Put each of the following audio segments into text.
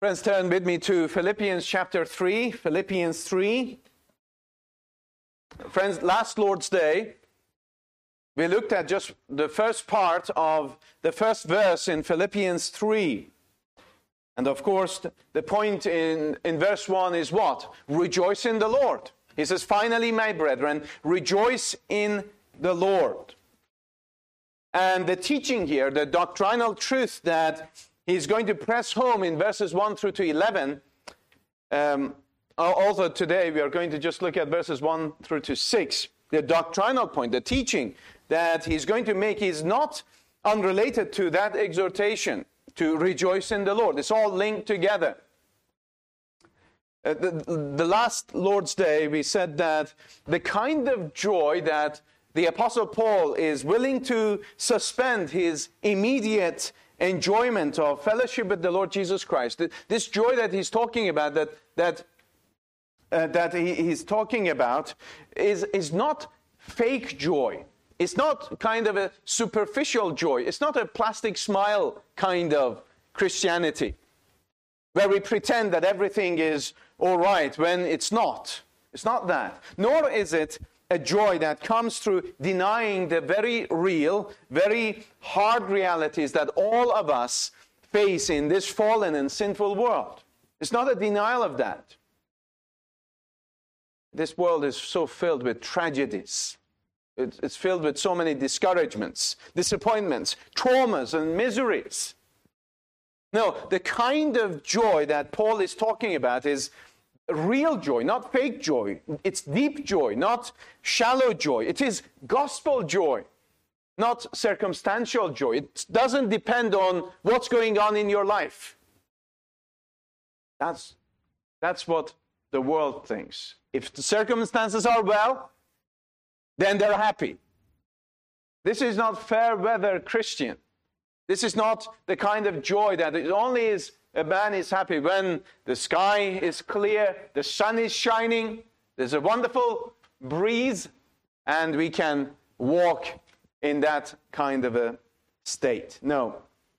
Friends, turn with me to Philippians chapter 3. Philippians 3. Friends, last Lord's Day, we looked at just the first part of the first verse in Philippians 3. And of course, the point in verse 1 is what? Rejoice in the Lord. He says, finally, my brethren, rejoice in the Lord. And the teaching here, the doctrinal truth that he's going to press home in verses 1 through to 11. Although today we are going to just look at verses 1 through to 6. The doctrinal point, the teaching that he's going to make is not unrelated to that exhortation to rejoice in the Lord. It's all linked together. The last Lord's Day we said that the kind of joy that the Apostle Paul is willing to suspend his immediate enjoyment of fellowship with the Lord Jesus Christ, this joy that he's talking about, he's talking about, is not fake joy. It's not kind of a superficial joy. It's not a plastic smile kind of Christianity, where we pretend that everything is all right when it's not. It's not that. Nor is it a joy that comes through denying the very real, very hard realities that all of us face in this fallen and sinful world. It's not a denial of that. This world is so filled with tragedies. It's filled with so many discouragements, disappointments, traumas, and miseries. No, the kind of joy that Paul is talking about is real joy, not fake joy. It's deep joy, not shallow joy. It is gospel joy, not circumstantial joy. It doesn't depend on what's going on in your life. That's what the world thinks. If the circumstances are well, then they're happy. This is not fair weather Christian. This is not the kind of joy that it only is a man is happy when the sky is clear, the sun is shining, there's a wonderful breeze, and we can walk in that kind of a state. No.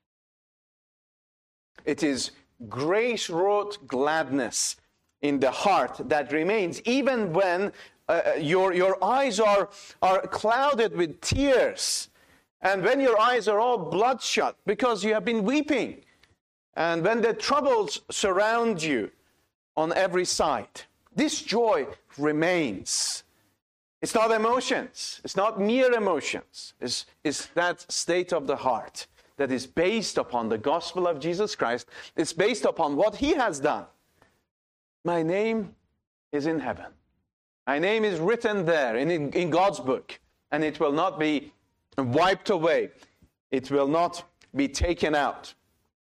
It is grace-wrought gladness in the heart that remains, even when your eyes are clouded with tears, and when your eyes are all bloodshot because you have been weeping. And when the troubles surround you on every side, this joy remains. It's not emotions. It's not mere emotions. It's that state of the heart that is based upon the gospel of Jesus Christ. It's based upon what he has done. My name is in heaven. My name is written there in God's book, and it will not be wiped away. It will not be taken out.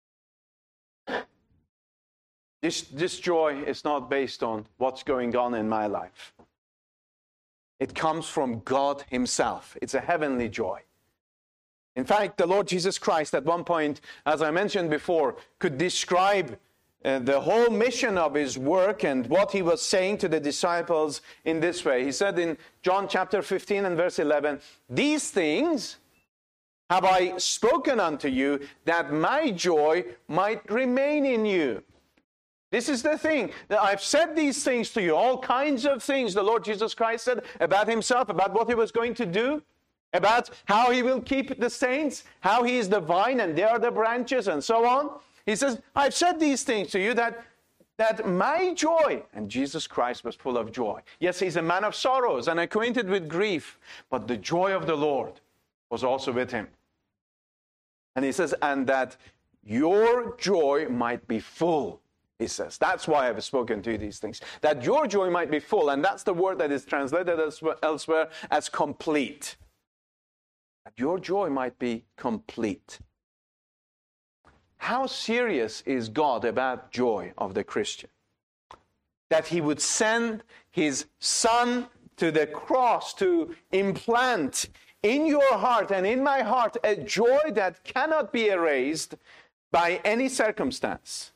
This joy is not based on what's going on in my life. It comes from God himself. It's a heavenly joy. In fact, the Lord Jesus Christ at one point, as I mentioned before, could describe the whole mission of his work and what he was saying to the disciples in this way. He said in John chapter 15 and verse 11, "These things have I spoken unto you, that my joy might remain in you." This is the thing, that I've said these things to you, all kinds of things the Lord Jesus Christ said about himself, about what he was going to do, about how he will keep the saints, how he is the vine and they are the branches, and so on. He says, I've said these things to you that my joy, and Jesus Christ was full of joy. Yes, he's a man of sorrows and acquainted with grief, but the joy of the Lord was also with him. And he says, and that your joy might be full. He says, that's why I've spoken to you these things. That your joy might be full. And that's the word that is translated elsewhere as complete. That your joy might be complete. How serious is God about joy of the Christian? That he would send his Son to the cross to implant in your heart and in my heart a joy that cannot be erased by any circumstance.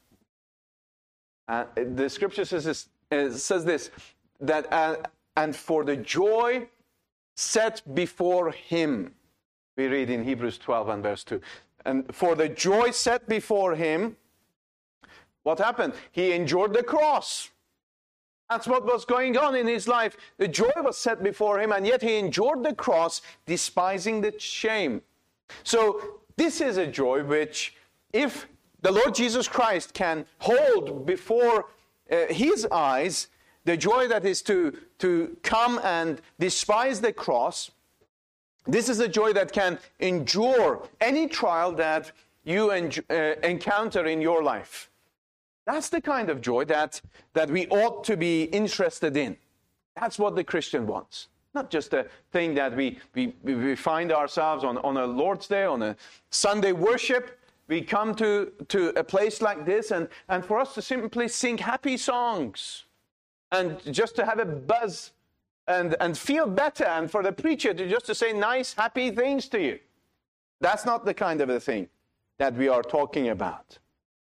The scripture says this, that and for the joy set before him, we read in Hebrews 12 and verse 2, and for the joy set before him, What happened? He endured the cross. That's what was going on in his life. The joy was set before him, and yet he endured the cross, despising the shame. So this is a joy which, if the Lord Jesus Christ can hold before his eyes, the joy that is to come and despise the cross, this is a joy that can endure any trial that you encounter in your life. That's the kind of joy that we ought to be interested in. That's what the Christian wants. Not just a thing that we find ourselves on a Lord's Day, on a Sunday worship. We come to a place like this and for us to simply sing happy songs and just to have a buzz and feel better, and for the preacher to say nice, happy things to you. That's not the kind of a thing that we are talking about.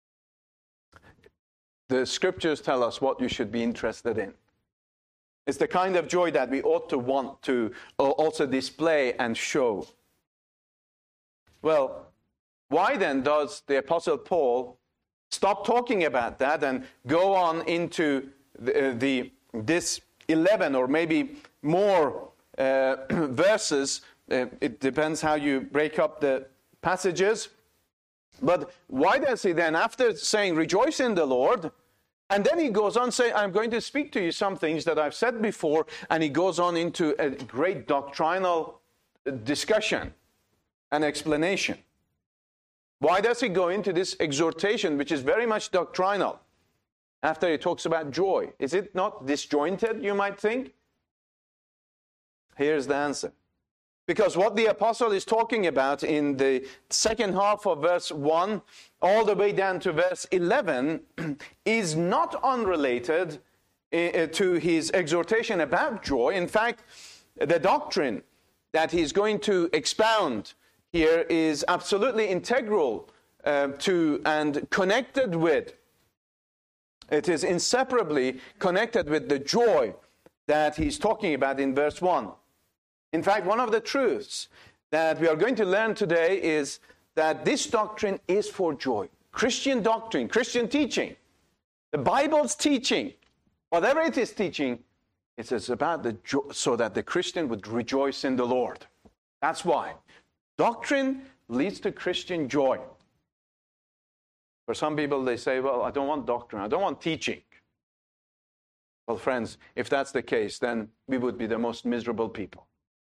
The scriptures tell us what you should be interested in. It's the kind of joy that we ought to want to also display and show. Well, why then does the Apostle Paul stop talking about that and go on into this 11 or maybe more verses? It depends how you break up the passages. But why does he then, after saying, rejoice in the Lord, and then he goes on saying, I'm going to speak to you some things that I've said before, and he goes on into a great doctrinal discussion and explanation. Why does he go into this exhortation, which is very much doctrinal, after he talks about joy? Is it not disjointed, you might think? Here's the answer. Because what the apostle is talking about in the second half of verse 1 all the way down to verse 11 is not unrelated to his exhortation about joy. In fact, the doctrine that he's going to expound here is absolutely integral to and connected with. It is inseparably connected with the joy that he's talking about in verse 1. In fact, one of the truths that we are going to learn today is that this doctrine is for joy. Christian doctrine, Christian teaching, the Bible's teaching, whatever it is teaching, it is about the joy, so that the Christian would rejoice in the Lord. That's why. Doctrine leads to Christian joy. For some people, they say, well, I don't want doctrine, I don't want teaching. Well, friends, if that's the case, then we would be the most miserable people.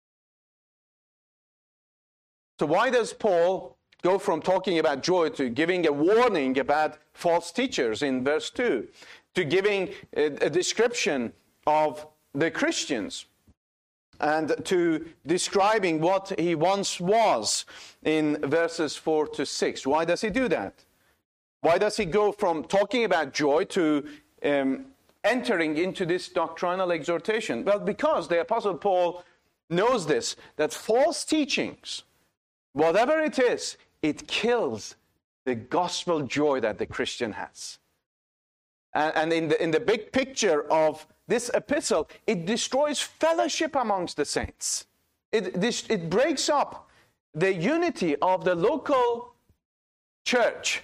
So why does Paul go from talking about joy to giving a warning about false teachers in verse 2, to giving a description of the Christians, and to describing what he once was in verses 4 to 6? Why does he do that? Why does he go from talking about joy to entering into this doctrinal exhortation? Well, because the Apostle Paul knows this, that false teachings, whatever it is, it kills the gospel joy that the Christian has. And in the big picture of this epistle, it destroys fellowship amongst the saints. It breaks up the unity of the local church.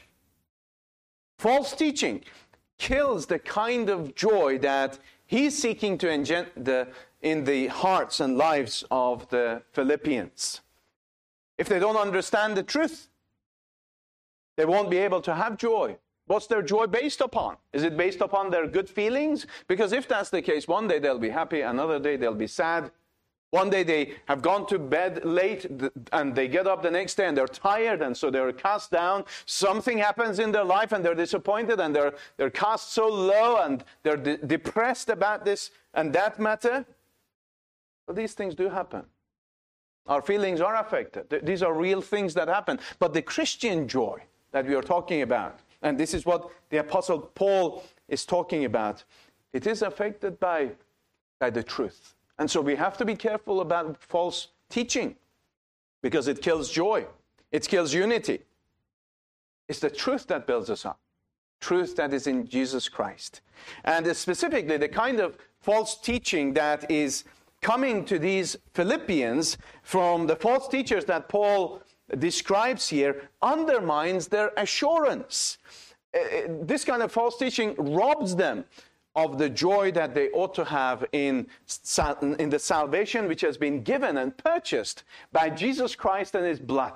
False teaching kills the kind of joy that he's seeking to engender in the hearts and lives of the Philippians. If they don't understand the truth, they won't be able to have joy. What's their joy based upon? Is it based upon their good feelings? Because if that's the case, one day they'll be happy, another day they'll be sad. One day they have gone to bed late and they get up the next day and they're tired, and so they're cast down. Something happens in their life and they're disappointed and they're cast so low and they're depressed about this and that matter. Well, these things do happen. Our feelings are affected. These are real things that happen. But the Christian joy that we are talking about, and this is what the Apostle Paul is talking about, it is affected by the truth. And so we have to be careful about false teaching, because it kills joy. It kills unity. It's the truth that builds us up. Truth that is in Jesus Christ. And specifically, the kind of false teaching that is coming to these Philippians from the false teachers that Paul describes here undermines their assurance this kind of false teaching robs them of the joy that they ought to have in the salvation which has been given and purchased by Jesus Christ and his blood.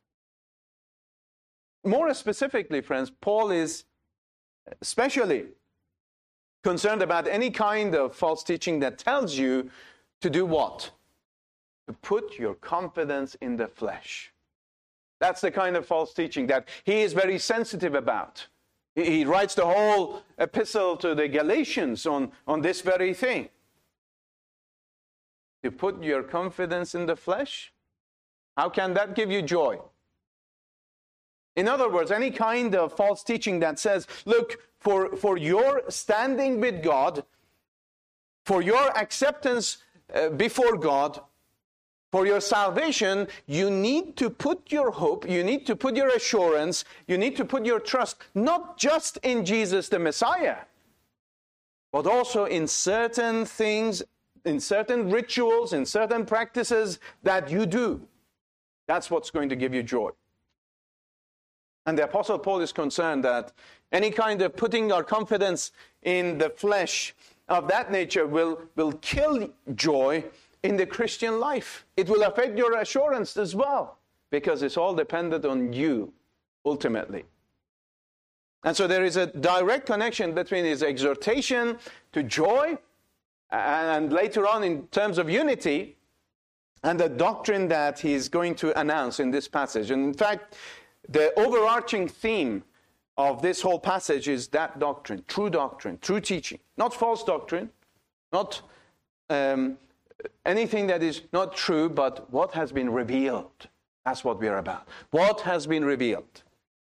More specifically, friends, Paul is especially concerned about any kind of false teaching that tells you to do what? To put your confidence in the flesh. That's the kind of false teaching that he is very sensitive about. He writes the whole epistle to the Galatians on this very thing. To put your confidence in the flesh? How can that give you joy? In other words, any kind of false teaching that says, look, for your standing with God, for your acceptance before God, for your salvation, you need to put your hope, you need to put your assurance, you need to put your trust, not just in Jesus the Messiah, but also in certain things, in certain rituals, in certain practices that you do. That's what's going to give you joy. And the Apostle Paul is concerned that any kind of putting our confidence in the flesh of that nature will kill joy in the Christian life. It will affect your assurance as well, because it's all dependent on you, ultimately. And so there is a direct connection between his exhortation to joy and later on in terms of unity and the doctrine that he's going to announce in this passage. And in fact, the overarching theme of this whole passage is that doctrine, true teaching. Not false doctrine, not anything that is not true, but what has been revealed. That's what we're about. What has been revealed.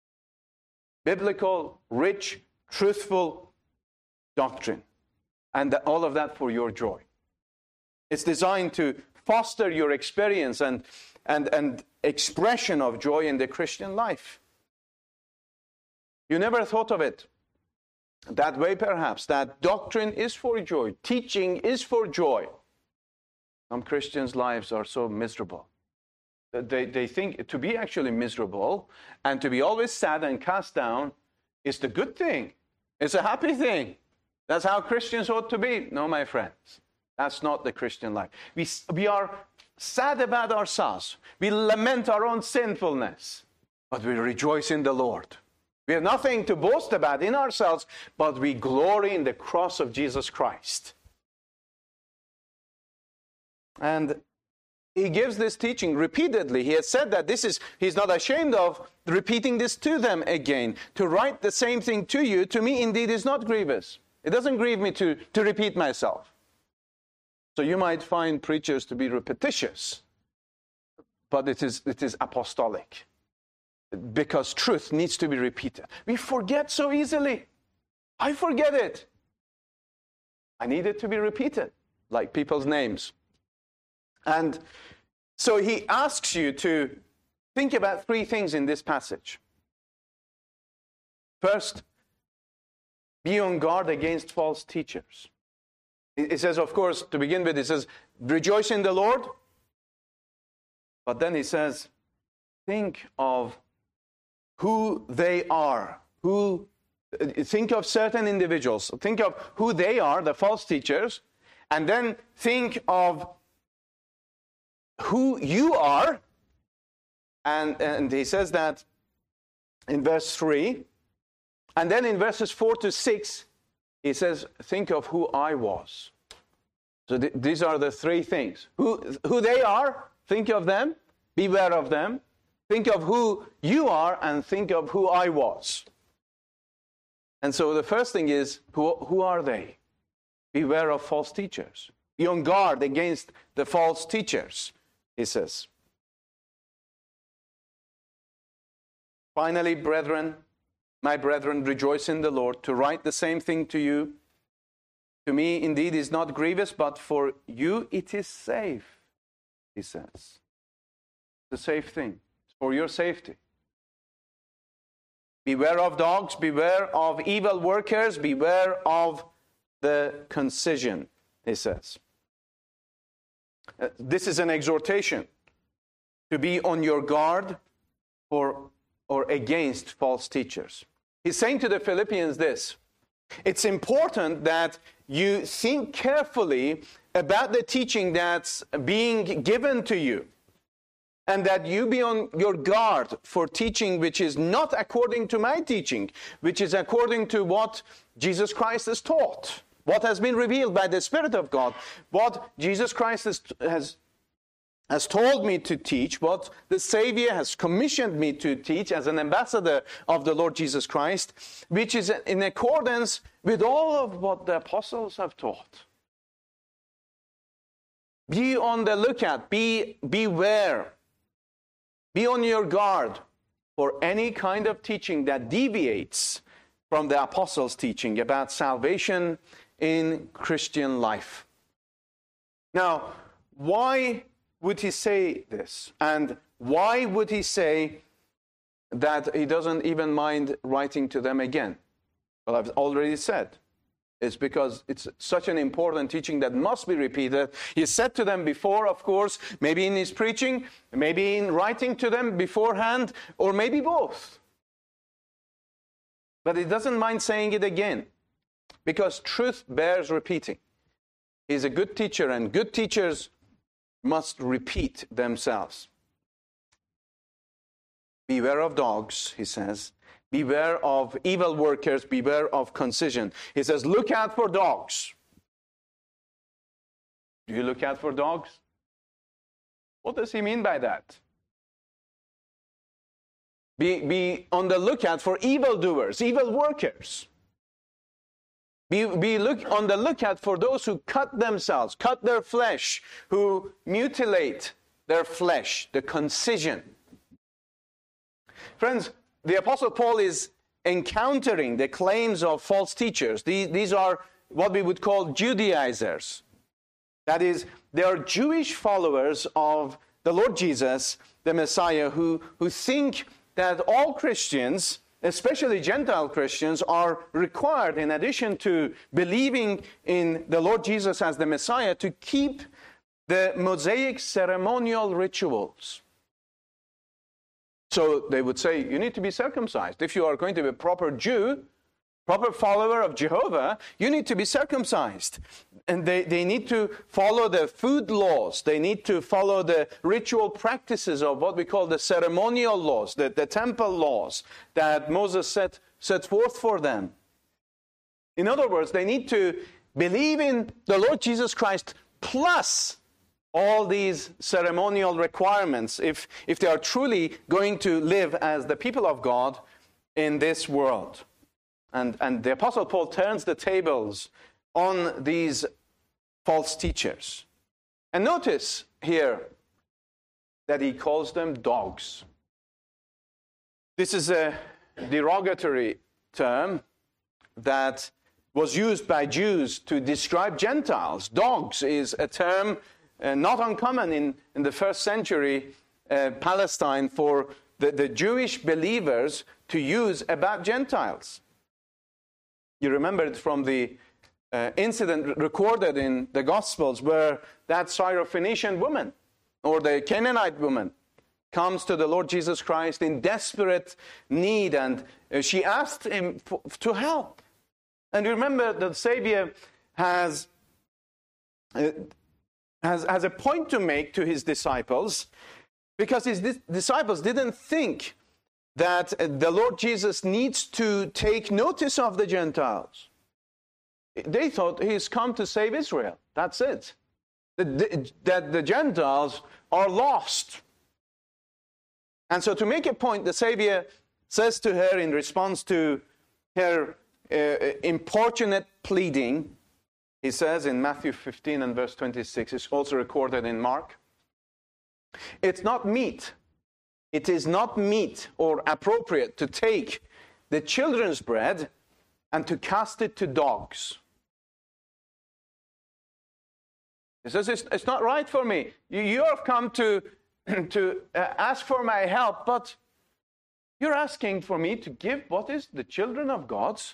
Biblical, rich, truthful doctrine. And all of that for your joy. It's designed to foster your experience and expression of joy in the Christian life. You never thought of it that way, perhaps, that doctrine is for joy, teaching is for joy. Some Christians' lives are so miserable. They think to be actually miserable and to be always sad and cast down is the good thing. It's a happy thing. That's how Christians ought to be. No, my friends, that's not the Christian life. We are sad about ourselves. We lament our own sinfulness, but we rejoice in the Lord. We have nothing to boast about in ourselves, but we glory in the cross of Jesus Christ. And he gives this teaching repeatedly. He has said that he's not ashamed of repeating this to them again. To write the same thing to you, to me indeed is not grievous. It doesn't grieve me to repeat myself. So you might find preachers to be repetitious, but it is apostolic. Because truth needs to be repeated. We forget so easily. I forget it. I need it to be repeated, like people's names. And so he asks you to think about three things in this passage. First, be on guard against false teachers. It says, of course, to begin with, it says, rejoice in the Lord. But then he says, think of who they are. Think of certain individuals. Think of who they are, the false teachers. And then think of who you are. And he says that in verse 3. And then in verses 4 to 6, he says, think of who I was. So these are the three things. Who they are, think of them, beware of them. Think of who you are and think of who I was. And so the first thing is, who are they? Beware of false teachers. Be on guard against the false teachers, he says. Finally, brethren, my brethren, rejoice in the Lord. To write the same thing to you, to me indeed is not grievous, but for you it is safe, he says. It's a safe thing. It's for your safety. Beware of dogs, beware of evil workers, beware of the concision, he says. This is an exhortation to be on your guard for or against false teachers. He's saying to the Philippians this: it's important that you think carefully about the teaching that's being given to you, and that you be on your guard for teaching which is not according to my teaching, which is according to what Jesus Christ has taught, what has been revealed by the Spirit of God, what Jesus Christ has told me to teach, what the Savior has commissioned me to teach as an ambassador of the Lord Jesus Christ, which is in accordance with all of what the apostles have taught. Be on the lookout, beware, be on your guard for any kind of teaching that deviates from the apostles' teaching about salvation in Christian life. Now, why would he say this? And why would he say that he doesn't even mind writing to them again? Well, I've already said. It's because it's such an important teaching that must be repeated. He said to them before, of course, maybe in his preaching, maybe in writing to them beforehand, or maybe both. But he doesn't mind saying it again, because truth bears repeating. He's a good teacher, and good teachers must repeat themselves. Beware of dogs, he says. Beware of evil workers, beware of concision. He says, look out for dogs. Do you look out for dogs? What does he mean by that? Be on the lookout for evildoers, evil workers. Be on the lookout for those who cut themselves, cut their flesh, who mutilate their flesh, the concision. Friends, the Apostle Paul is encountering the claims of false teachers. These are what we would call Judaizers. That is, they are Jewish followers of the Lord Jesus, the Messiah, who think that all Christians, especially Gentile Christians, are required, in addition to believing in the Lord Jesus as the Messiah, to keep the Mosaic ceremonial rituals. So they would say, you need to be circumcised. If you are going to be a proper Jew, proper follower of Jehovah, you need to be circumcised. And they need to follow the food laws. They need to follow the ritual practices of what we call the ceremonial laws, the temple laws that Moses set forth for them. In other words, they need to believe in the Lord Jesus Christ plus all these ceremonial requirements if they are truly going to live as the people of God in this world. And the Apostle Paul turns the tables on these false teachers. And notice here that he calls them dogs. This is a derogatory term that was used by Jews to describe Gentiles. Dogs is a term not uncommon in the first century Palestine for the Jewish believers to use about Gentiles. You remember it from the incident recorded in the Gospels where that Syrophoenician woman or the Canaanite woman comes to the Lord Jesus Christ in desperate need, and she asked him to help. And you remember the Savior has a point to make to his disciples, because his disciples didn't think that the Lord Jesus needs to take notice of the Gentiles. They thought he's come to save Israel. That's it. That the Gentiles are lost. And so to make a point, the Savior says to her in response to her importunate pleading, he says in Matthew 15 and verse 26, it's also recorded in Mark, it is not meet or appropriate to take the children's bread and to cast it to dogs. He says, it's not right for me. You have come to ask for my help, but you're asking for me to give what is the children of God's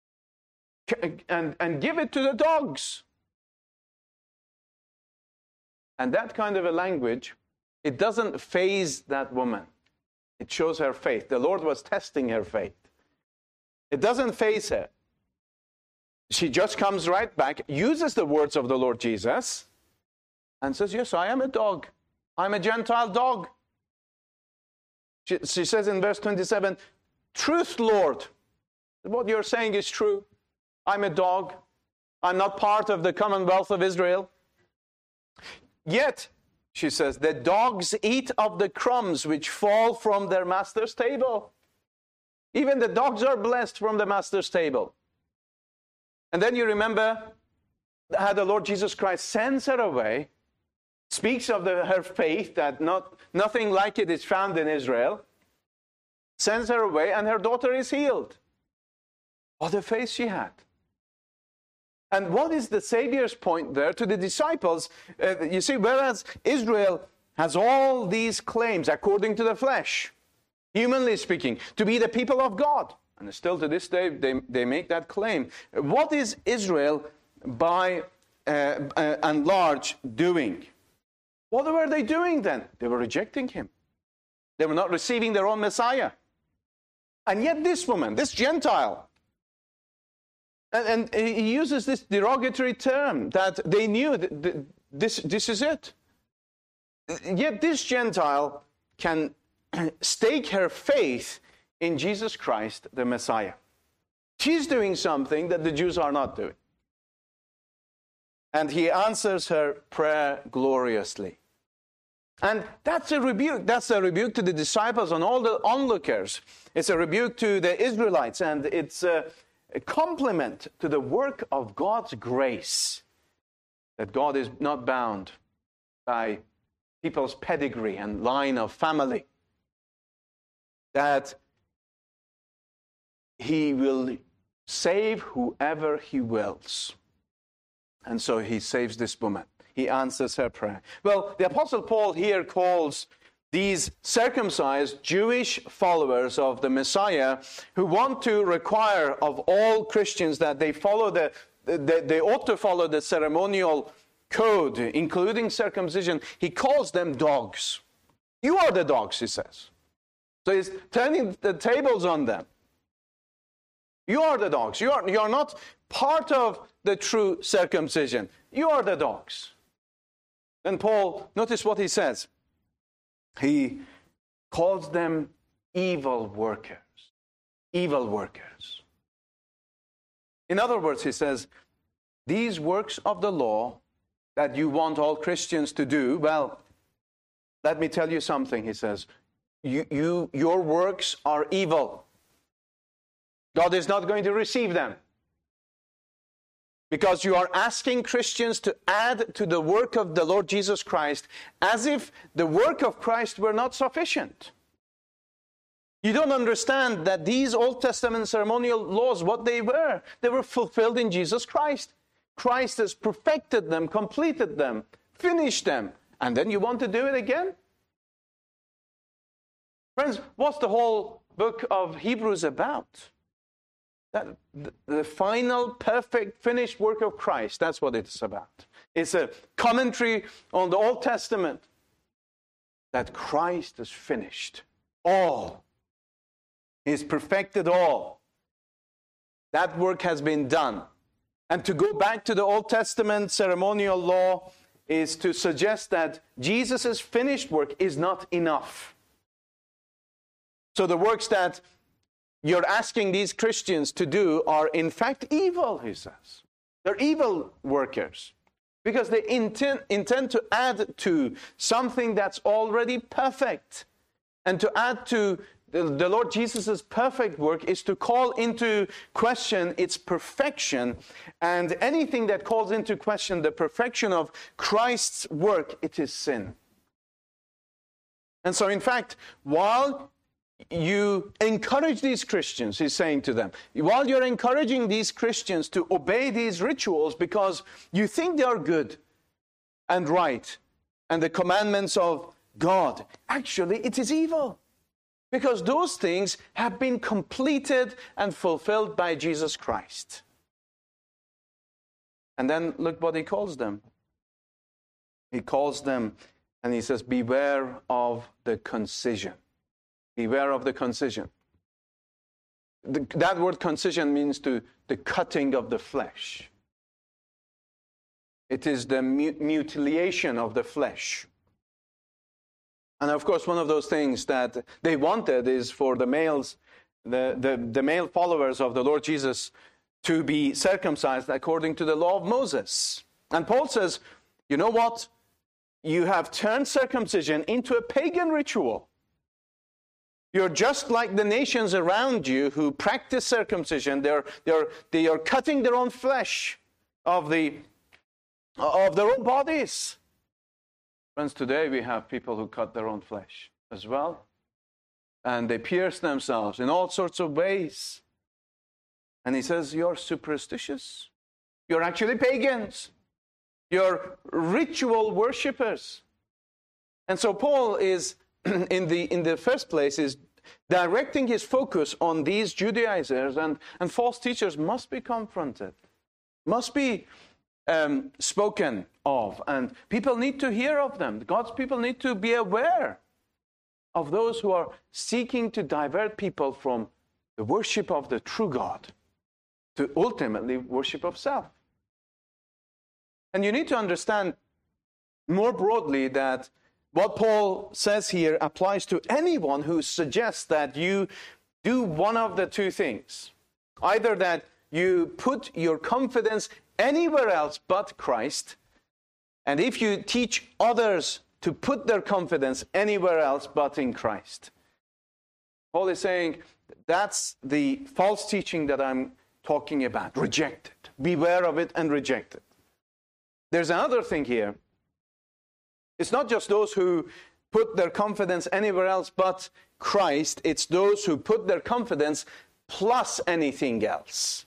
and give it to the dogs. And that kind of a language, it doesn't faze that woman. It shows her faith. The Lord was testing her faith. It doesn't faze her. She just comes right back, uses the words of the Lord Jesus, and says, yes, I am a dog. I'm a Gentile dog. She says in verse 27, truth, Lord. What you're saying is true. I'm a dog. I'm not part of the commonwealth of Israel. Yet, she says, the dogs eat of the crumbs which fall from their master's table. Even the dogs are blessed from the master's table. And then you remember how the Lord Jesus Christ sends her away, speaks of her faith, that nothing like it is found in Israel, sends her away, and her daughter is healed. What a faith she had. And what is the Savior's point there to the disciples? You see, whereas Israel has all these claims according to the flesh, humanly speaking, to be the people of God, and still to this day they make that claim. What is Israel by and large doing? What were they doing then? They were rejecting him. They were not receiving their own Messiah. And yet this woman, this Gentile, and he uses this derogatory term that they knew that this is it. Yet this Gentile can stake her faith in Jesus Christ, the Messiah. She's doing something that the Jews are not doing. And he answers her prayer gloriously. And that's a rebuke. That's a rebuke to the disciples and all the onlookers. It's a rebuke to the Israelites, and it's a compliment to the work of God's grace, that God is not bound by people's pedigree and line of family, that he will save whoever he wills. And so he saves this woman. He answers her prayer. Well, the Apostle Paul here calls these circumcised Jewish followers of the Messiah, who want to require of all Christians that they follow they ought to follow the ceremonial code, including circumcision. He calls them dogs. You are the dogs, he says. So he's turning the tables on them. You are the dogs. You are not part of the true circumcision. You are the dogs. Then Paul, notice what he says. He calls them evil workers. Evil workers. In other words, he says, these works of the law that you want all Christians to do, well, let me tell you something, he says. Your works are evil. God is not going to receive them. Because you are asking Christians to add to the work of the Lord Jesus Christ as if the work of Christ were not sufficient. You don't understand that these Old Testament ceremonial laws, what they were fulfilled in Jesus Christ. Christ has perfected them, completed them, finished them, and then you want to do it again? Friends, what's the whole book of Hebrews about? That the final, perfect, finished work of Christ, that's what it's about. It's a commentary on the Old Testament, that Christ has finished all. He's perfected all. That work has been done. And to go back to the Old Testament ceremonial law is to suggest that Jesus' finished work is not enough. So the works that you're asking these Christians to do are in fact evil, he says. They're evil workers because they intend to add to something that's already perfect. And to add to the Lord Jesus' perfect work is to call into question its perfection. And anything that calls into question the perfection of Christ's work, it is sin. And so in fact, while you encourage these Christians, he's saying to them, while you're encouraging these Christians to obey these rituals because you think they are good and right and the commandments of God, actually it is evil. Because those things have been completed and fulfilled by Jesus Christ. And then look what he calls them. He calls them and he says, beware of the concision. Beware of the concision. That word concision means the cutting of the flesh. It is the mutilation of the flesh. And of course, one of those things that they wanted is for the males, the male followers of the Lord Jesus, to be circumcised according to the law of Moses. And Paul says, you know what? You have turned circumcision into a pagan ritual. You're just like the nations around you who practice circumcision. They are cutting their own flesh of their own bodies. Friends, today we have people who cut their own flesh as well. And they pierce themselves in all sorts of ways. And he says, you're superstitious. You're actually pagans. You're ritual worshippers. And so Paul is, in the first place, is directing his focus on these Judaizers, and false teachers must be confronted, must be spoken of, and people need to hear of them. God's people need to be aware of those who are seeking to divert people from the worship of the true God to ultimately worship of self. And you need to understand more broadly that what Paul says here applies to anyone who suggests that you do one of the two things. Either that you put your confidence anywhere else but Christ, and if you teach others to put their confidence anywhere else but in Christ. Paul is saying, that's the false teaching that I'm talking about. Reject it. Beware of it and reject it. There's another thing here. It's not just those who put their confidence anywhere else but Christ. It's those who put their confidence plus anything else.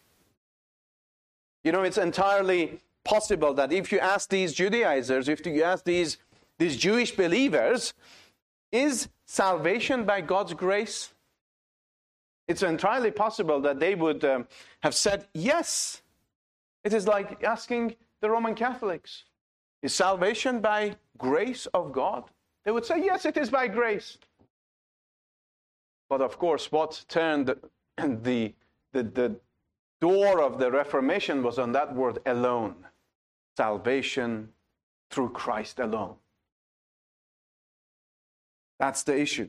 You know, it's entirely possible that if you ask these Judaizers, if you ask these Jewish believers, is salvation by God's grace? It's entirely possible that they would have said yes. It is like asking the Roman Catholics, is salvation by grace of God? They would say, yes, it is by grace. But of course, what turned the door of the Reformation was on that word alone. Salvation through Christ alone. That's the issue.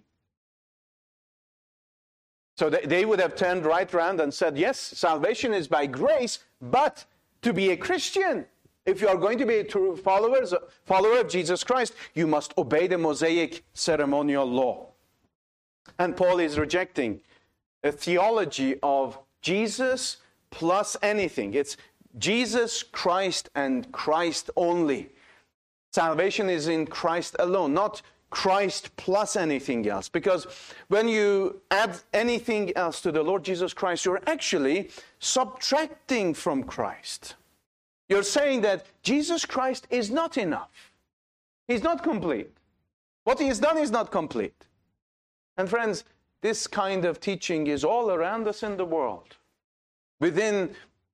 So they would have turned right around and said, yes, salvation is by grace, but to be a Christian, if you are going to be a true follower of Jesus Christ, you must obey the Mosaic ceremonial law. And Paul is rejecting a theology of Jesus plus anything. It's Jesus, Christ, and Christ only. Salvation is in Christ alone, not Christ plus anything else. Because when you add anything else to the Lord Jesus Christ, you're actually subtracting from Christ. You're saying that Jesus Christ is not enough. He's not complete. What he has done is not complete. And friends, this kind of teaching is all around us in the world. Within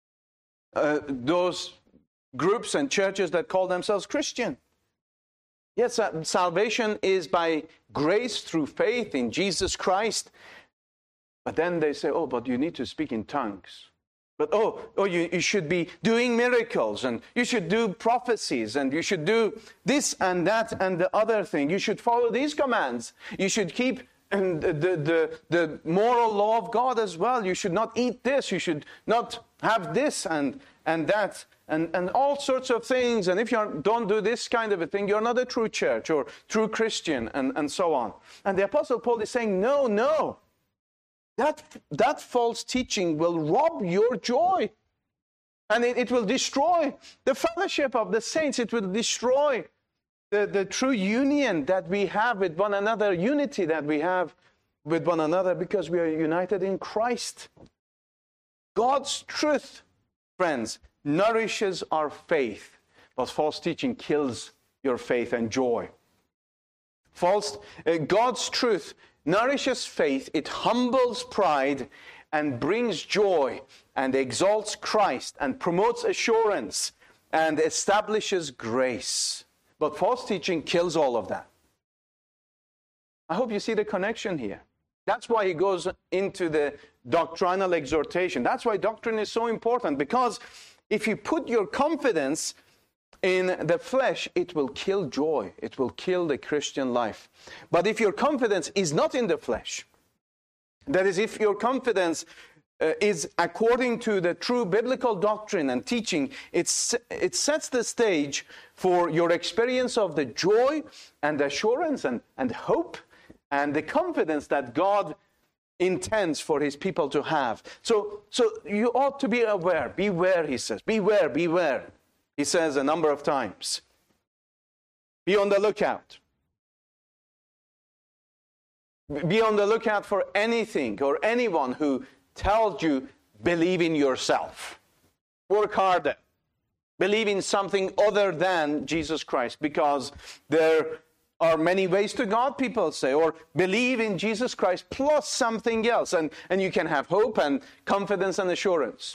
those groups and churches that call themselves Christian. Yes, salvation is by grace through faith in Jesus Christ. But then they say, oh, but you need to speak in tongues. But you should be doing miracles, and you should do prophecies, and you should do this and that and the other thing. You should follow these commands. You should keep the moral law of God as well. You should not eat this. You should not have this and that and all sorts of things. And if you don't do this kind of a thing, you're not a true church or true Christian and so on. And the Apostle Paul is saying, no. That false teaching will rob your joy. And it will destroy the fellowship of the saints. It will destroy the true union that we have with one another, unity that we have with one another because we are united in Christ. God's truth, friends, nourishes our faith, but false teaching kills your faith and joy. God's truth nourishes faith, it humbles pride and brings joy and exalts Christ and promotes assurance and establishes grace. But false teaching kills all of that. I hope you see the connection here. That's why he goes into the doctrinal exhortation. That's why doctrine is so important, because if you put your confidence in the flesh, it will kill joy. It will kill the Christian life. But if your confidence is not in the flesh, that is, if your confidence is according to the true biblical doctrine and teaching, it sets the stage for your experience of the joy and assurance and hope and the confidence that God intends for his people to have. So you ought to be aware. Beware, he says. Beware, beware. He says a number of times. Be on the lookout. Be on the lookout for anything or anyone who tells you, believe in yourself. Work harder. Believe in something other than Jesus Christ, because there are many ways to God, people say, or believe in Jesus Christ plus something else, and you can have hope and confidence and assurance.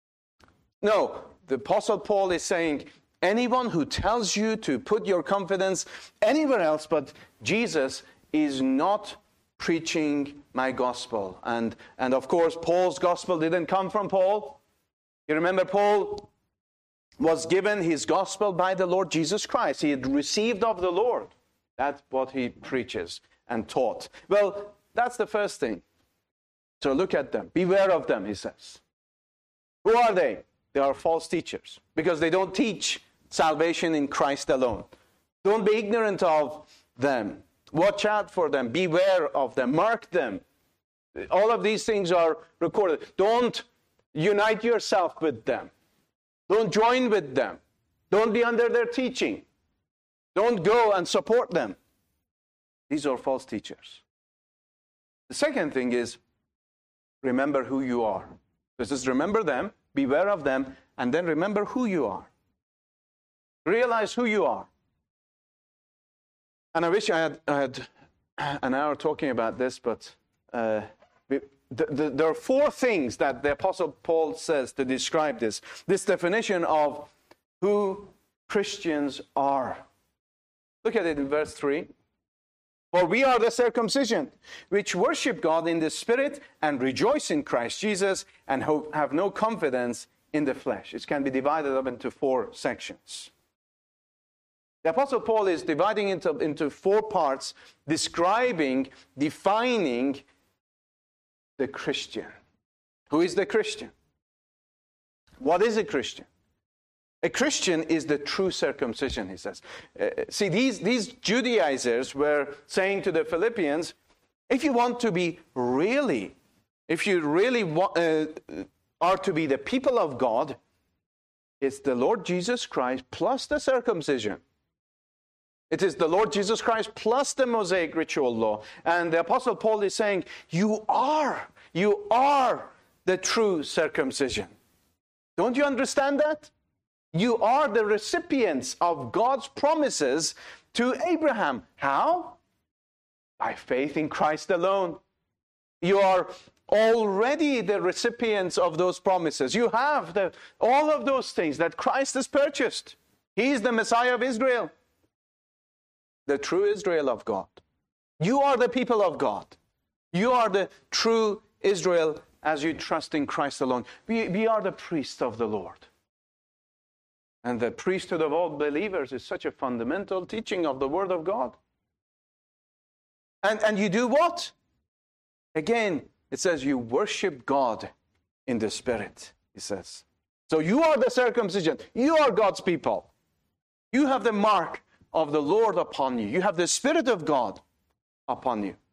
No, the Apostle Paul is saying, anyone who tells you to put your confidence anywhere else but Jesus is not preaching my gospel. And of course, Paul's gospel didn't come from Paul. You remember, Paul was given his gospel by the Lord Jesus Christ. He had received of the Lord. That's what he preaches and taught. Well, that's the first thing. So look at them. Beware of them, he says. Who are they? They are false teachers, because they don't teach salvation in Christ alone. Don't be ignorant of them. Watch out for them. Beware of them. Mark them. All of these things are recorded. Don't unite yourself with them. Don't join with them. Don't be under their teaching. Don't go and support them. These are false teachers. The second thing is, remember who you are. This is remember them, beware of them, and then remember who you are. Realize who you are. And I wish I had an hour talking about this, but there are four things that the Apostle Paul says to describe this definition of who Christians are. Look at it in verse 3. For we are the circumcision, which worship God in the Spirit and rejoice in Christ Jesus and have no confidence in the flesh. It can be divided up into four sections. The Apostle Paul is dividing into four parts, defining the Christian. Who is the Christian? What is a Christian? A Christian is the true circumcision, he says. See, these Judaizers were saying to the Philippians, if you want to be really, if you really are to be the people of God, it's the Lord Jesus Christ plus the circumcision. It is the Lord Jesus Christ plus the Mosaic ritual law. And the Apostle Paul is saying, you are the true circumcision. Don't you understand that? You are the recipients of God's promises to Abraham. How? By faith in Christ alone. You are already the recipients of those promises. You have all of those things that Christ has purchased. He is the Messiah of Israel, the true Israel of God. You are the people of God. You are the true Israel as you trust in Christ alone. We are the priests of the Lord. And the priesthood of all believers is such a fundamental teaching of the Word of God. And you do what? Again, it says you worship God in the Spirit, he says. So you are the circumcision. You are God's people. You have the mark of the Lord upon you. You have the Spirit of God upon you.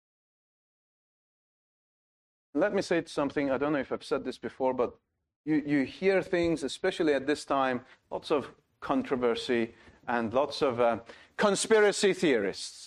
Let me say something. I don't know if I've said this before, but you hear things, especially at this time, lots of controversy and lots of conspiracy theories.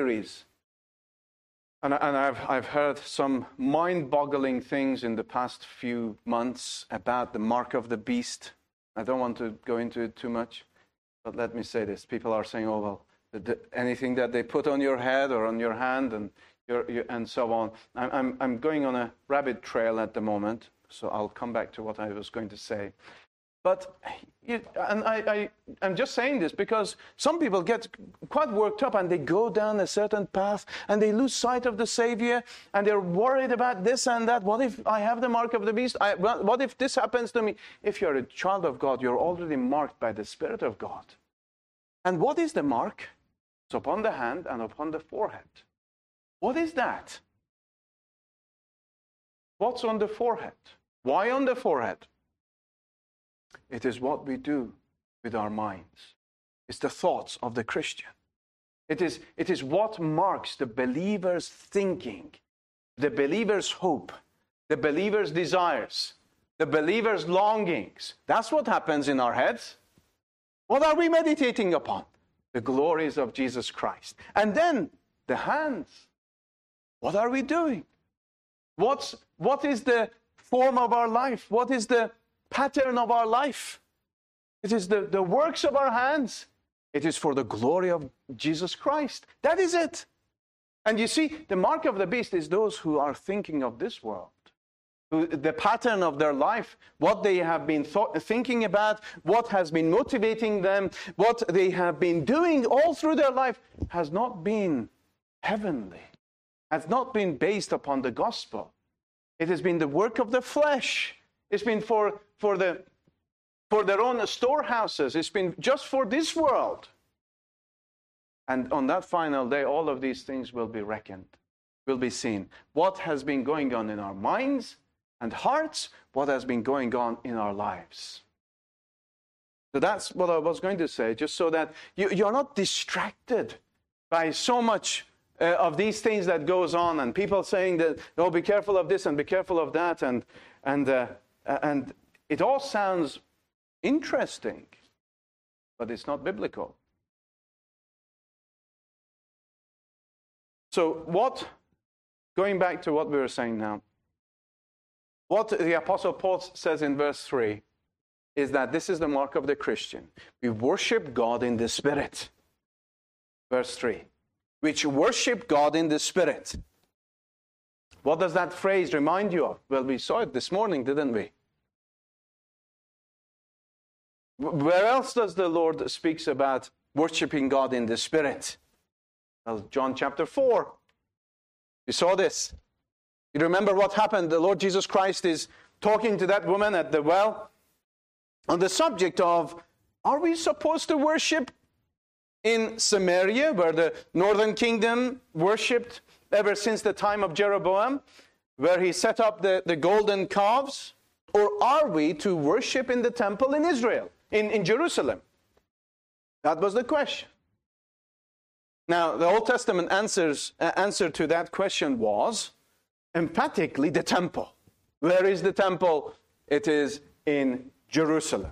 And I've heard some mind-boggling things in the past few months about the mark of the beast. I don't want to go into it too much, but let me say this. People are saying, oh, well, anything that they put on your head or on your hand and so on. I'm going on a rabbit trail at the moment, so I'll come back to what I was going to say. But I'm just saying this because some people get quite worked up and they go down a certain path and they lose sight of the Savior and they're worried about this and that. What if I have the mark of the beast? What if this happens to me? If you're a child of God, you're already marked by the Spirit of God. And what is the mark? It's upon the hand and upon the forehead. What is that? What's on the forehead? Why on the forehead? It is what we do with our minds. It's the thoughts of the Christian. It is what marks the believer's thinking, the believer's hope, the believer's desires, the believer's longings. That's what happens in our heads. What are we meditating upon? The glories of Jesus Christ. And then the hands. What are we doing? What is the form of our life? What is the pattern of our life? It is the works of our hands. It is for the glory of Jesus Christ. That is it. And you see, the mark of the beast is those who are thinking of this world. The pattern of their life, what they have been thinking about, what has been motivating them, what they have been doing all through their life has not been heavenly, has not been based upon the gospel. It has been the work of the flesh. It's been for their own storehouses. It's been just for this world. And on that final day, all of these things will be reckoned, will be seen. What has been going on in our minds and hearts, what has been going on in our lives. So that's what I was going to say, just so that you're not distracted by so much of these things that goes on, and people saying that, oh, be careful of this and be careful of that, and it all sounds interesting, but it's not biblical. So going back to what we were saying now, what the Apostle Paul says in verse 3 is that this is the mark of the Christian. We worship God in the Spirit. Verse 3. Which worship God in the Spirit. What does that phrase remind you of? Well, we saw it this morning, didn't we? Where else does the Lord speaks about worshiping God in the Spirit? Well, John chapter 4. We saw this. You remember what happened? The Lord Jesus Christ is talking to that woman at the well on the subject of, are we supposed to worship in Samaria, where the northern kingdom worshipped ever since the time of Jeroboam, where he set up the golden calves? Or are we to worship in the temple in Israel, in Jerusalem? That was the question. Now, the Old Testament answer to that question was emphatically the temple. Where is the temple? It is in Jerusalem.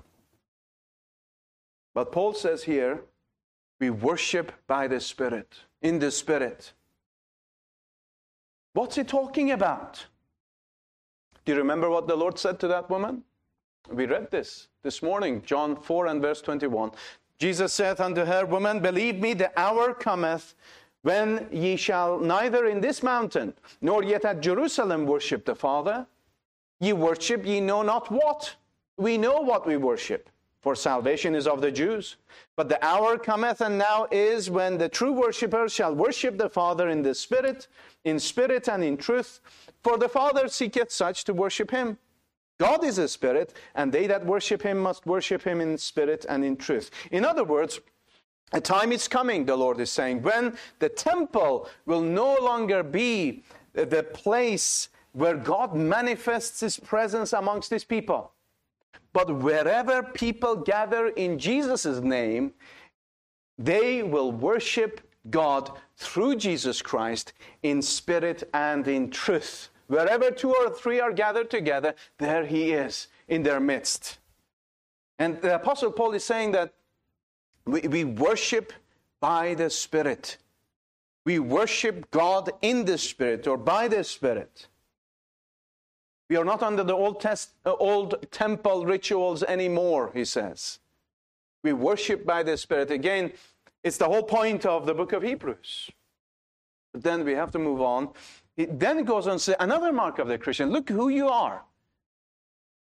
But Paul says here, we worship by the Spirit, in the Spirit. What's he talking about? Do you remember what the Lord said to that woman? We read this morning, John 4 and verse 21. Jesus saith unto her, Woman, believe me, the hour cometh when ye shall neither in this mountain, nor yet at Jerusalem worship the Father. Ye worship ye know not what. We know what we worship, for salvation is of the Jews. But the hour cometh, and now is, when the true worshippers shall worship the Father in the Spirit, and in truth. For the Father seeketh such to worship him. God is a spirit, and they that worship him must worship him in spirit and in truth. In other words, a time is coming, the Lord is saying, when the temple will no longer be the place where God manifests his presence amongst his people. But wherever people gather in Jesus' name, they will worship God through Jesus Christ in spirit and in truth. Wherever 2 or 3 are gathered together, there he is in their midst. And the Apostle Paul is saying that we worship by the Spirit. We worship God in the Spirit or by the Spirit. We are not under the old temple rituals anymore, he says. We worship by the Spirit. Again, it's the whole point of the book of Hebrews. But then we have to move on. It then goes on to say, another mark of the Christian, look who you are.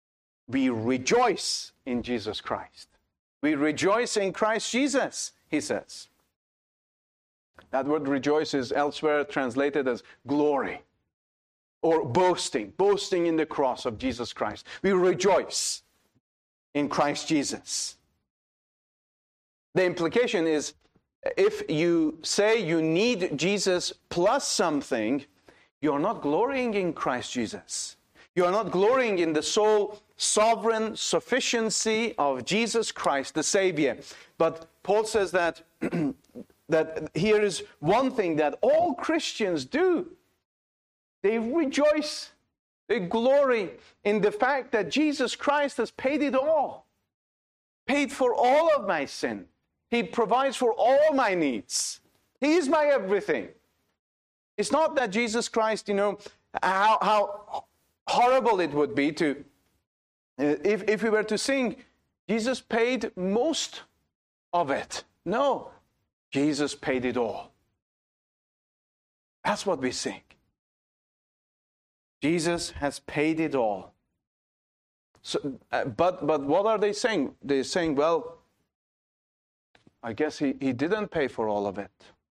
we rejoice in Jesus Christ. We rejoice in Christ Jesus, he says. That word rejoice is elsewhere translated as glory or boasting in the cross of Jesus Christ. We rejoice in Christ Jesus. The implication is, if you say you need Jesus plus something, you're not glorying in Christ Jesus. You are not glorying in the sole sovereign sufficiency of Jesus Christ, the Savior. But Paul says that, that here is one thing that all Christians do. They rejoice, they glory in the fact that Jesus Christ has paid it all. Paid for all of my sin. He provides for all my needs. He is my everything. It's not that Jesus Christ, how horrible it would be to, if we were to sing, Jesus paid most of it. No, Jesus paid it all. That's what we sing. Jesus has paid it all. So, but what are they saying? They're saying, well, I guess he didn't pay for all of it.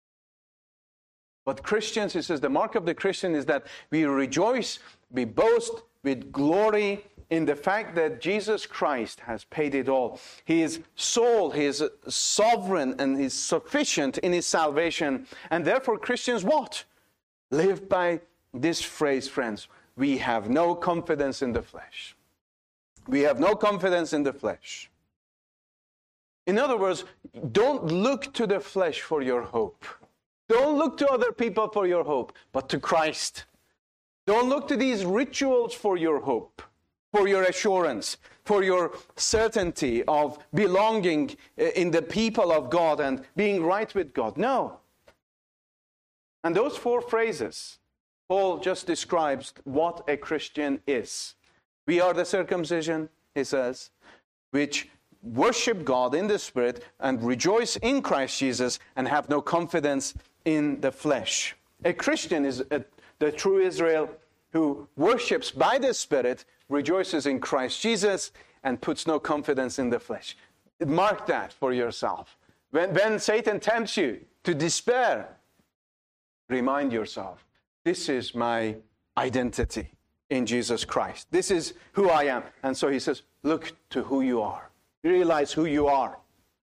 But Christians, he says, the mark of the Christian is that we rejoice, we boast, we glory in the fact that Jesus Christ has paid it all. He is sole, he is sovereign, and he's sufficient in his salvation. And therefore, Christians what? Live by this phrase, friends. We have no confidence in the flesh. We have no confidence in the flesh. In other words, don't look to the flesh for your hope. Don't look to other people for your hope, but to Christ. Don't look to these rituals for your hope, for your assurance, for your certainty of belonging in the people of God and being right with God. No. And those four phrases, Paul just describes what a Christian is. We are the circumcision, he says, which worship God in the Spirit and rejoice in Christ Jesus and have no confidence in the flesh. A Christian is the true Israel who worships by the Spirit, rejoices in Christ Jesus, and puts no confidence in the flesh. Mark that for yourself. When Satan tempts you to despair, remind yourself, this is my identity in Jesus Christ. This is who I am. And so he says, look to who you are. Realize who you are.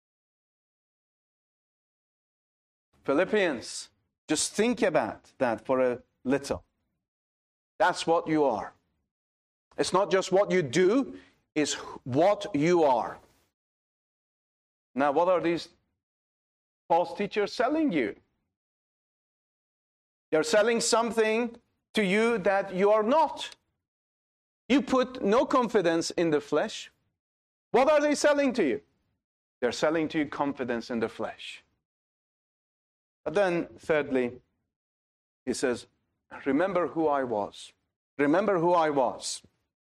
Philippians, just think about that for a little. That's what you are. It's not just what you do, it's what you are. Now, what are these false teachers selling you? They're selling something to you that you are not. You put no confidence in the flesh. What are they selling to you? They're selling to you confidence in the flesh. But then, thirdly, he says, remember who I was. Remember who I was.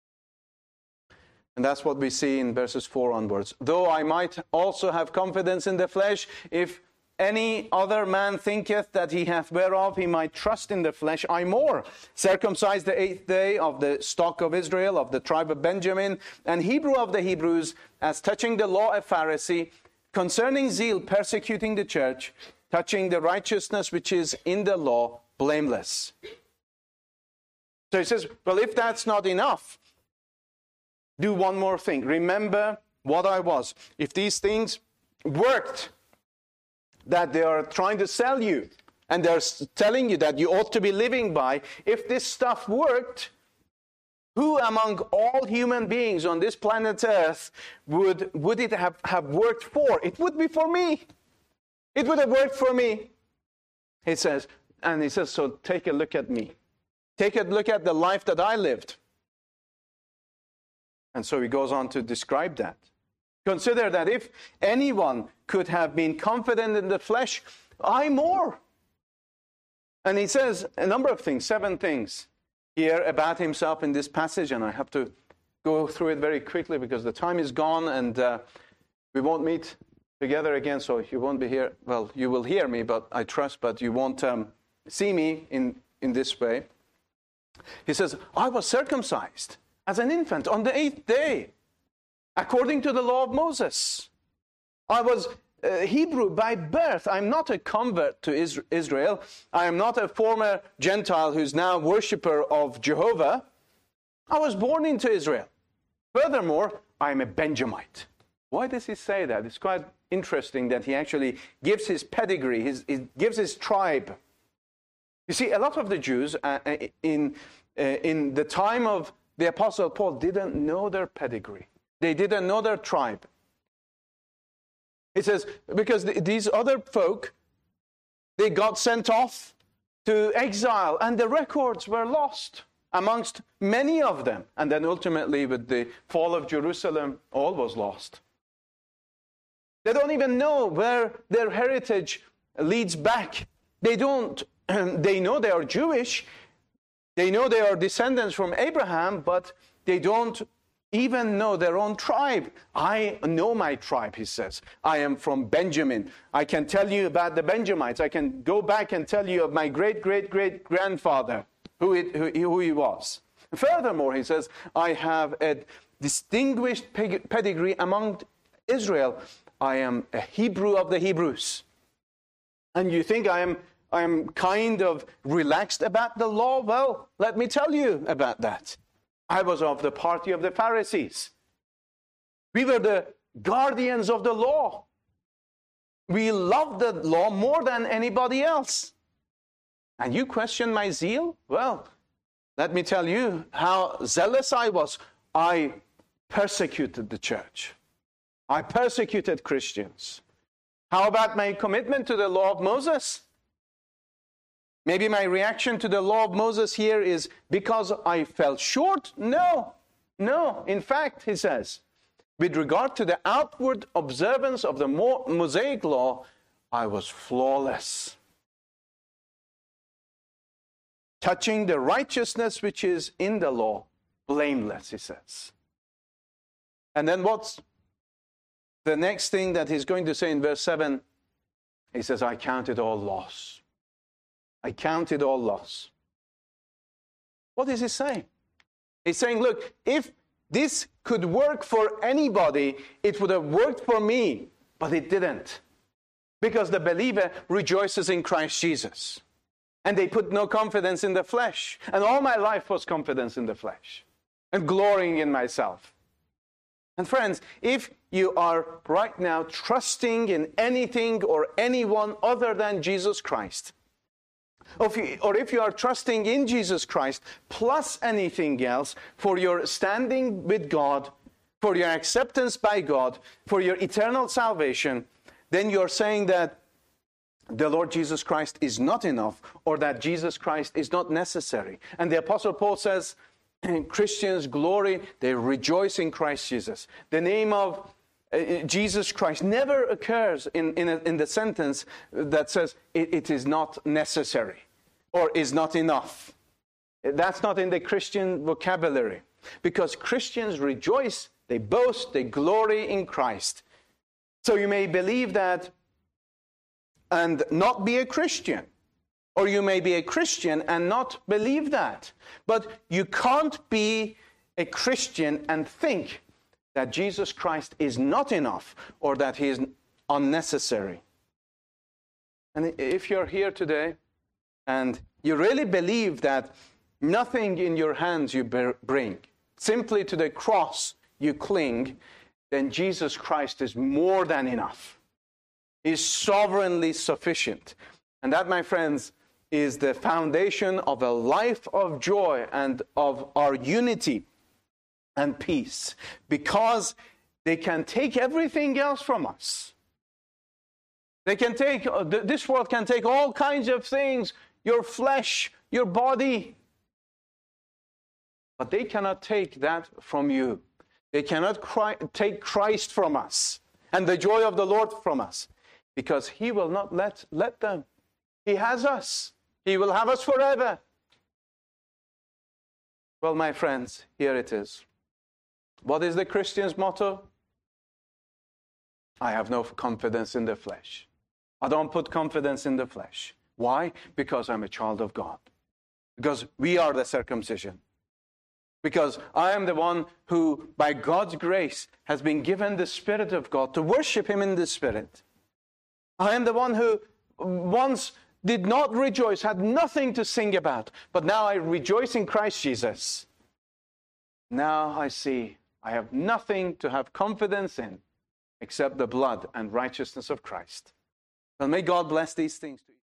And that's what we see in verses 4 onwards. Though I might also have confidence in the flesh, if any other man thinketh that he hath whereof he might trust in the flesh, I more, circumcised the 8th day of the stock of Israel, of the tribe of Benjamin, and Hebrew of the Hebrews, as touching the law a Pharisee, concerning zeal persecuting the church, touching the righteousness which is in the law, blameless. So he says, well, if that's not enough, do one more thing. Remember what I was. If these things worked, that they are trying to sell you, and they're telling you that you ought to be living by, if this stuff worked, who among all human beings on this planet Earth would it have worked for? It would be for me. It would have worked for me. He says, so take a look at me. Take a look at the life that I lived. And so he goes on to describe that. Consider that if anyone could have been confident in the flesh, I more. And he says a number of things, 7 things here about himself in this passage, and I have to go through it very quickly because the time is gone and we won't meet together again, so you won't be here. Well, you will hear me, but I trust, but you won't see me in this way. He says, I was circumcised as an infant on the 8th day, according to the law of Moses. I was Hebrew by birth. I'm not a convert to Israel. I am not a former Gentile who's now worshiper of Jehovah. I was born into Israel. Furthermore, I'm a Benjamite. Why does he say that? It's quite interesting that he actually gives his pedigree, he gives his tribe. You see, a lot of the Jews in the time of the Apostle Paul didn't know their pedigree. They didn't know their tribe. It says, because these other folk, they got sent off to exile, and the records were lost amongst many of them. And then ultimately, with the fall of Jerusalem, all was lost. They don't even know where their heritage leads back. They don't. They know they are Jewish. They know they are descendants from Abraham, but they don't even know their own tribe. I know my tribe, he says. I am from Benjamin. I can tell you about the Benjamites. I can go back and tell you of my great-great-great-grandfather, who he was. Furthermore, he says, I have a distinguished pedigree among Israel. I am a Hebrew of the Hebrews. And you think I am kind of relaxed about the law? Well, let me tell you about that. I was of the party of the Pharisees. We were the guardians of the law. We loved the law more than anybody else. And you question my zeal? Well, let me tell you how zealous I was. I persecuted the church. I persecuted Christians. How about my commitment to the law of Moses? Maybe my reaction to the law of Moses here is because I fell short? No. In fact, he says, with regard to the outward observance of the Mosaic law, I was flawless. Touching the righteousness which is in the law, blameless, he says. And then what's the next thing that he's going to say in verse 7? He says, I count it all loss. I count it all loss. What is he saying? He's saying, look, if this could work for anybody, it would have worked for me, but it didn't. Because the believer rejoices in Christ Jesus. And they put no confidence in the flesh. And all my life was confidence in the flesh. And glorying in myself. And friends, if you are right now trusting in anything or anyone other than Jesus Christ, or if you are trusting in Jesus Christ plus anything else for your standing with God, for your acceptance by God, for your eternal salvation, then you're saying that the Lord Jesus Christ is not enough, or that Jesus Christ is not necessary. And the Apostle Paul says, Christians glory, they rejoice in Christ Jesus. The name of Jesus Christ never occurs in the sentence that says it is not necessary or is not enough. That's not in the Christian vocabulary. Because Christians rejoice, they boast, they glory in Christ. So you may believe that and not be a Christian. Or you may be a Christian and not believe that. But you can't be a Christian and think that Jesus Christ is not enough or that he is unnecessary. And if you're here today and you really believe that nothing in your hands you bring, simply to the cross you cling, then Jesus Christ is more than enough. He's sovereignly sufficient. And that, my friends, is the foundation of a life of joy and of our unity and peace, because they can take everything else from us. They can take, this world can take all kinds of things, your flesh, your body, but they cannot take that from you. They cannot take Christ from us and the joy of the Lord from us, because he will not let them. He has us. He will have us forever. Well, my friends, here it is. What is the Christian's motto? I have no confidence in the flesh. I don't put confidence in the flesh. Why? Because I'm a child of God. Because we are the circumcision. Because I am the one who, by God's grace, has been given the Spirit of God to worship Him in the Spirit. I am the one who once did not rejoice, had nothing to sing about, but now I rejoice in Christ Jesus. Now I see I have nothing to have confidence in except the blood and righteousness of Christ. Well, may God bless these things to you.